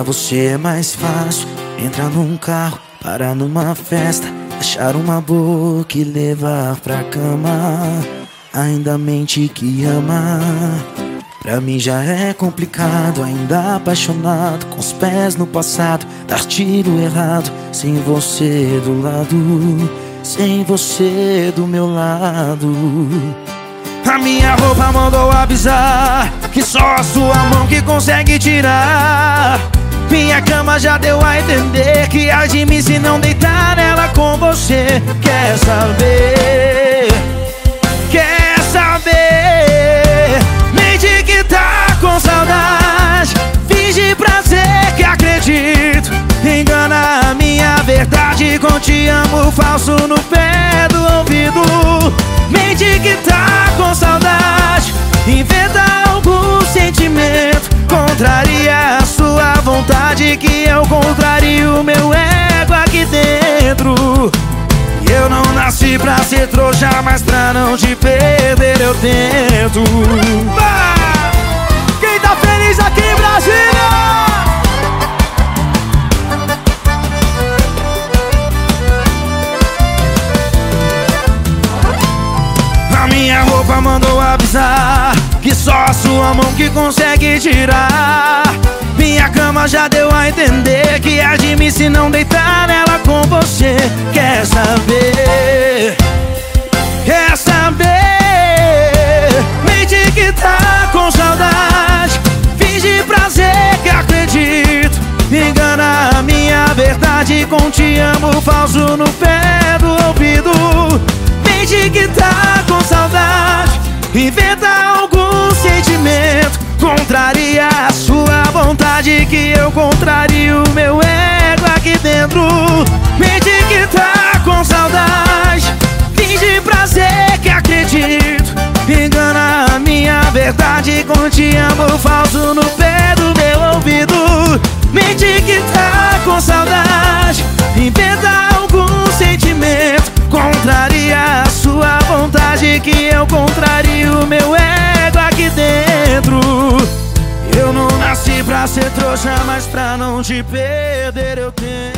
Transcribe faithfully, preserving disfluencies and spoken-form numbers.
você é mais fácil entrar num carro, parar numa festa, achar uma boca e levar pra cama. Ainda mente que ama. Pra mim já é complicado, ainda apaixonado, com os pés no passado, dar tiro errado, sem você do lado, sem você do meu lado. A minha roupa mandou avisar que só a sua mão que consegue tirar. Minha cama já deu a entender que há de mim se não deitar nela com você. Quer saber? Quer saber? Mente que tá com saudade, finge prazer que acredito, engana a minha verdade com te amo falso no pé do ouvido. Mente que tá com saudade, inventa algum sentimento, contraria a sua vontade, que eu contrario o meu ego aqui dentro. E eu não nasci pra ser trouxa, mas pra não te perder eu tento. Bah! Quem tá feliz aqui em Brasília? A minha roupa mandou avisar que só a sua mão que consegue tirar. Minha cama já deu a entender que há de mim se não deitar nela com você. Quer saber? Quer saber? Mente que tá com saudade, finge prazer que acredito, engana a minha verdade com te amo falso no pé do ouvido. Mente que tá com saudade, inventa algum sentimento, contraria a sua vontade, que eu contrario o meu ego aqui dentro. Mente que tá com saudade, finge prazer que acredito, engana a minha verdade com te amo falso no pé do meu ouvido. Mente que tá com saudade, inventa algum sentimento, contraria a sua vontade, que eu contrario o meu ego aqui dentro. Eu não nasci pra ser trouxa, mas pra não te perder eu tenho.